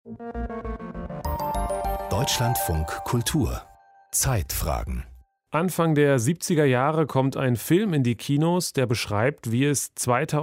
Deutschlandfunk Kultur Zeitfragen. Anfang der 70er Jahre kommt ein Film in die Kinos, der beschreibt, wie es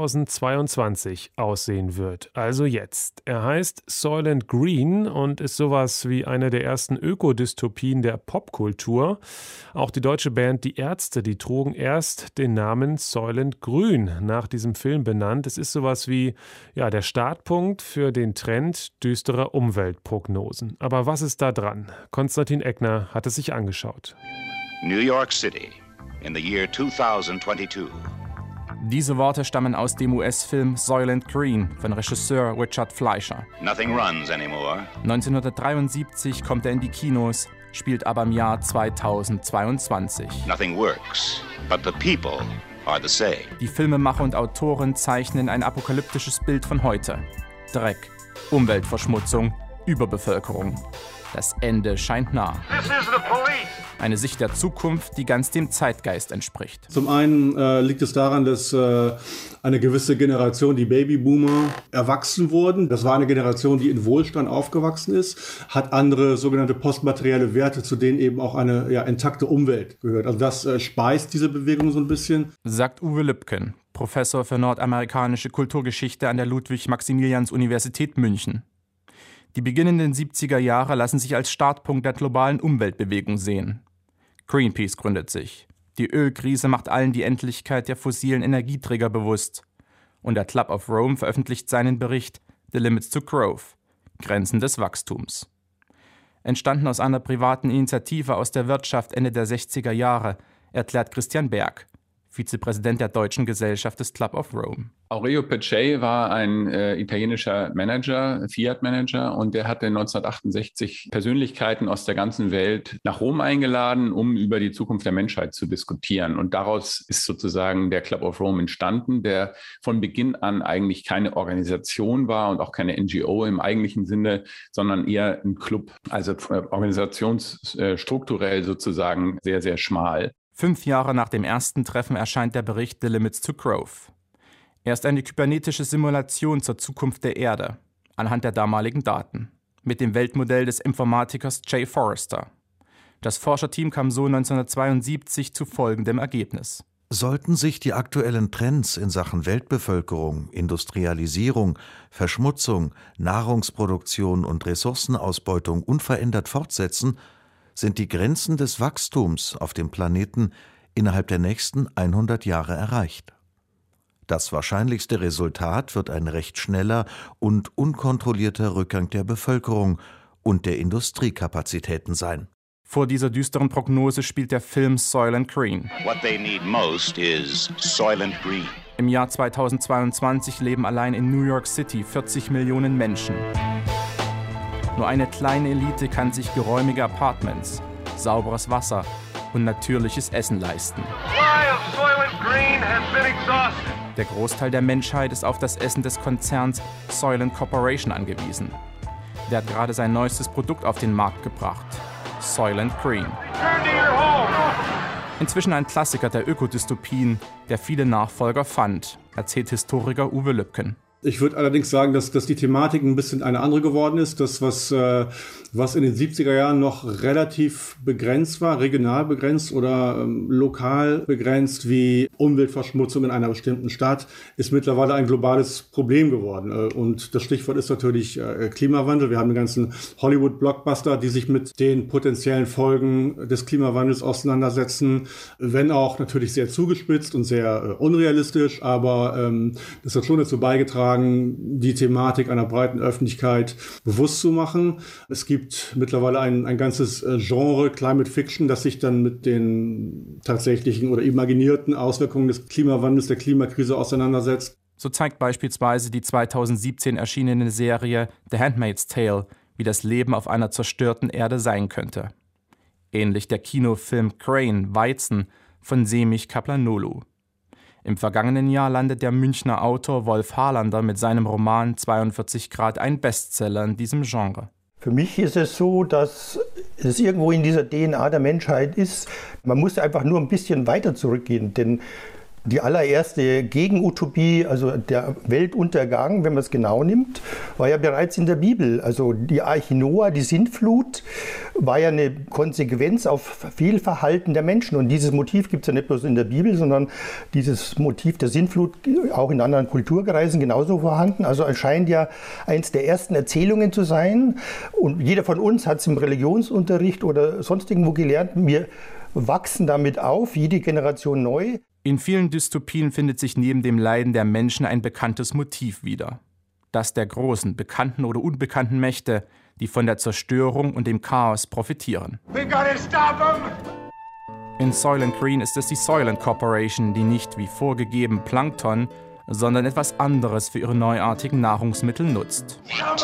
2022 aussehen wird. Also jetzt. Er heißt Soylent Green und ist sowas wie eine der ersten Ökodystopien der Popkultur. Auch die deutsche Band Die Ärzte, die trugen erst den Namen Soylent Grün, nach diesem Film benannt. Es ist sowas wie der Startpunkt für den Trend düsterer Umweltprognosen. Aber was ist da dran? Konstantin Eckner hat es sich angeschaut. New York City in the year 2022. Diese Worte stammen aus dem US-Film Soylent Green von Regisseur Richard Fleischer. Nothing runs anymore. 1973 kommt er in die Kinos, spielt aber im Jahr 2022. Nothing works, but the people are the same. Die Filmemacher und Autoren zeichnen ein apokalyptisches Bild von heute. Dreck, Umweltverschmutzung, Überbevölkerung. Das Ende scheint nah. Eine Sicht der Zukunft, die ganz dem Zeitgeist entspricht. Zum einen liegt es daran, dass eine gewisse Generation, die Babyboomer, erwachsen wurden. Das war eine Generation, die in Wohlstand aufgewachsen ist, hat andere sogenannte postmaterielle Werte, zu denen eben auch eine intakte Umwelt gehört. Also das speist diese Bewegung so ein bisschen. Sagt Uwe Lübken, Professor für nordamerikanische Kulturgeschichte an der Ludwig-Maximilians-Universität München. Die beginnenden 70er Jahre lassen sich als Startpunkt der globalen Umweltbewegung sehen. Greenpeace gründet sich. Die Ölkrise macht allen die Endlichkeit der fossilen Energieträger bewusst. Und der Club of Rome veröffentlicht seinen Bericht The Limits to Growth – Grenzen des Wachstums. Entstanden aus einer privaten Initiative aus der Wirtschaft Ende der 60er Jahre, erklärt Christian Berg, Vizepräsident der Deutschen Gesellschaft des Club of Rome. Aurelio Peccei war ein italienischer Manager, Fiat-Manager, und der hatte 1968 Persönlichkeiten aus der ganzen Welt nach Rom eingeladen, um über die Zukunft der Menschheit zu diskutieren. Und daraus ist sozusagen der Club of Rome entstanden, der von Beginn an eigentlich keine Organisation war und auch keine NGO im eigentlichen Sinne, sondern eher ein Club, also organisationsstrukturell sozusagen sehr, sehr schmal. 5 Jahre nach dem ersten Treffen erscheint der Bericht The Limits to Growth. Er ist eine kybernetische Simulation zur Zukunft der Erde, anhand der damaligen Daten, mit dem Weltmodell des Informatikers Jay Forrester. Das Forscherteam kam so 1972 zu folgendem Ergebnis. Sollten sich die aktuellen Trends in Sachen Weltbevölkerung, Industrialisierung, Verschmutzung, Nahrungsproduktion und Ressourcenausbeutung unverändert fortsetzen, sind die Grenzen des Wachstums auf dem Planeten innerhalb der nächsten 100 Jahre erreicht. Das wahrscheinlichste Resultat wird ein recht schneller und unkontrollierter Rückgang der Bevölkerung und der Industriekapazitäten sein. Vor dieser düsteren Prognose spielt der Film Soylent Green. What they need most is Soylent Green. Im Jahr 2022 leben allein in New York City 40 Millionen Menschen. Nur eine kleine Elite kann sich geräumige Apartments, sauberes Wasser und natürliches Essen leisten. Der Großteil der Menschheit ist auf das Essen des Konzerns Soylent Corporation angewiesen. Der hat gerade sein neuestes Produkt auf den Markt gebracht, Soylent Green. Inzwischen ein Klassiker der Ökodystopien, der viele Nachfolger fand, erzählt Historiker Uwe Lübken. Ich würde allerdings sagen, dass die Thematik ein bisschen eine andere geworden ist. Das, was in den 70er Jahren noch relativ begrenzt war, regional begrenzt oder lokal begrenzt, wie Umweltverschmutzung in einer bestimmten Stadt, ist mittlerweile ein globales Problem geworden. Und das Stichwort ist natürlich Klimawandel. Wir haben den ganzen Hollywood-Blockbuster, die sich mit den potenziellen Folgen des Klimawandels auseinandersetzen, wenn auch natürlich sehr zugespitzt und sehr unrealistisch, aber das hat schon dazu beigetragen, die Thematik einer breiten Öffentlichkeit bewusst zu machen. Es gibt mittlerweile ein ganzes Genre Climate Fiction, das sich dann mit den tatsächlichen oder imaginierten Auswirkungen des Klimawandels, der Klimakrise auseinandersetzt. So zeigt beispielsweise die 2017 erschienene Serie The Handmaid's Tale, wie das Leben auf einer zerstörten Erde sein könnte. Ähnlich der Kinofilm Crane, Weizen von Semih Kaplanoglu. Im vergangenen Jahr landet der Münchner Autor Wolf Harlander mit seinem Roman 42 Grad ein Bestseller in diesem Genre. Für mich ist es so, dass es irgendwo in dieser DNA der Menschheit ist. Man muss einfach nur ein bisschen weiter zurückgehen, denn Die allererste Gegenutopie, also der Weltuntergang, wenn man es genau nimmt, war ja bereits in der Bibel. Also die Arche Noah, die Sintflut, war ja eine Konsequenz auf Fehlverhalten der Menschen. Und dieses Motiv gibt es ja nicht bloß in der Bibel, sondern dieses Motiv der Sintflut auch in anderen Kulturkreisen genauso vorhanden. Also es scheint ja eins der ersten Erzählungen zu sein. Und jeder von uns hat es im Religionsunterricht oder sonst irgendwo gelernt. Wir wachsen damit auf, jede Generation neu. In vielen Dystopien findet sich neben dem Leiden der Menschen ein bekanntes Motiv wieder. Das der großen, bekannten oder unbekannten Mächte, die von der Zerstörung und dem Chaos profitieren. In Soylent Green ist es die Soylent Corporation, die nicht wie vorgegeben Plankton, sondern etwas anderes für ihre neuartigen Nahrungsmittel nutzt.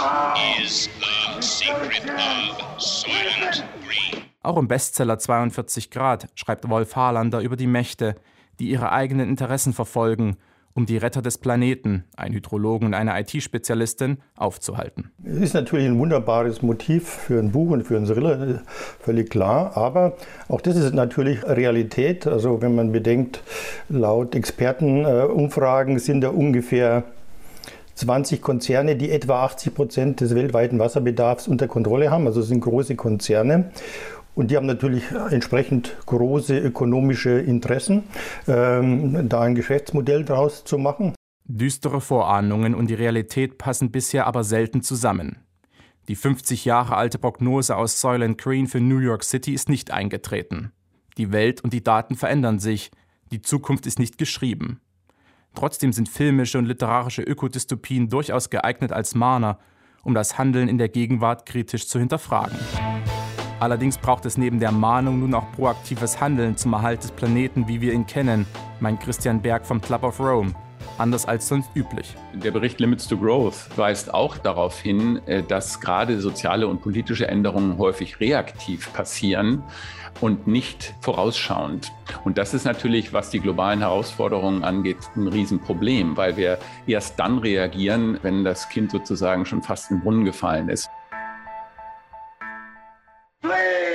Auch im Bestseller 42 Grad schreibt Wolf Harlander über die Mächte, die ihre eigenen Interessen verfolgen, um die Retter des Planeten, einen Hydrologen und eine IT-Spezialistin, aufzuhalten. Es ist natürlich ein wunderbares Motiv für ein Buch und für einen Thriller, völlig klar. Aber auch das ist natürlich Realität. Also wenn man bedenkt, laut Expertenumfragen sind da ungefähr 20 Konzerne, die etwa 80% des weltweiten Wasserbedarfs unter Kontrolle haben. Also es sind große Konzerne. Und die haben natürlich entsprechend große ökonomische Interessen, da ein Geschäftsmodell draus zu machen. Düstere Vorahnungen und die Realität passen bisher aber selten zusammen. Die 50 Jahre alte Prognose aus Soylent Green für New York City ist nicht eingetreten. Die Welt und die Daten verändern sich. Die Zukunft ist nicht geschrieben. Trotzdem sind filmische und literarische Ökodystopien durchaus geeignet als Mahner, um das Handeln in der Gegenwart kritisch zu hinterfragen. Allerdings braucht es neben der Mahnung nun auch proaktives Handeln zum Erhalt des Planeten, wie wir ihn kennen, meint Christian Berg vom Club of Rome. Anders als sonst üblich. Der Bericht Limits to Growth weist auch darauf hin, dass gerade soziale und politische Änderungen häufig reaktiv passieren und nicht vorausschauend. Und das ist natürlich, was die globalen Herausforderungen angeht, ein Riesenproblem, weil wir erst dann reagieren, wenn das Kind sozusagen schon fast in den Brunnen gefallen ist. Please!